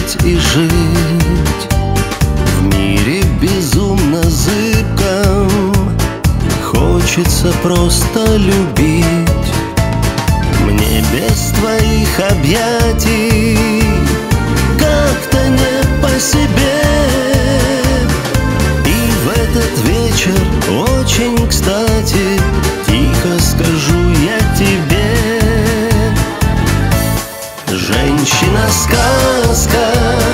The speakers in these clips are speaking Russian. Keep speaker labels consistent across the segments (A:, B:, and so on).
A: жить и жить в мире безумно зыбком. Хочется просто любить. Мне без твоих объятий как-то не по себе. И в этот вечер очень кстати тихо скажу я тебе: женщина-сказка,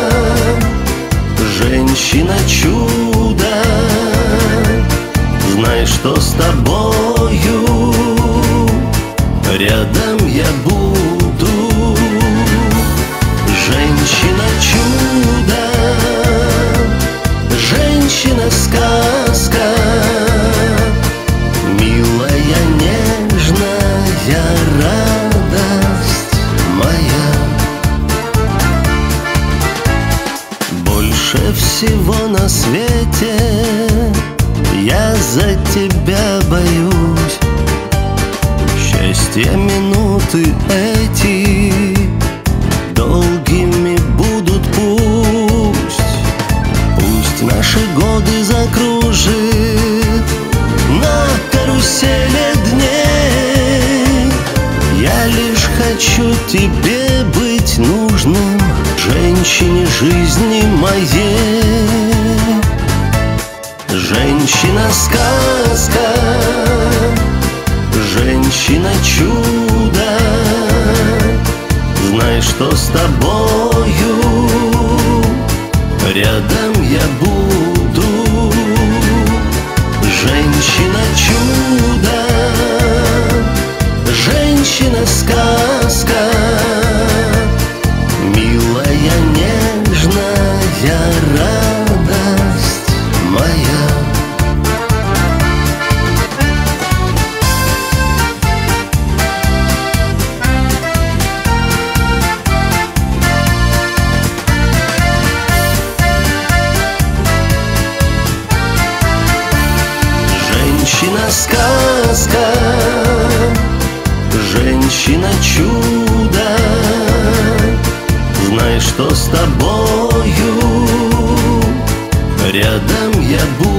A: женщина-чудо, знай, что с тобою рядом я буду. Женщина-чудо, женщина-сказка, милая, нежная радость моя. Больше всего на свете я за тебя боюсь. Счастья минуты эти долгими будут пусть. Пусть наши годы закружит на карусели дней. Я лишь хочу тебе быть нужным, женщине жизни моей. Женщина-сказка, женщина-чудо, знай, что с тобою рядом я буду. Женщина-чудо, женщина-сказка, милая, нежная радость моя. Женщина-сказка, женщина-чудо, знай, что с тобою рядом я буду.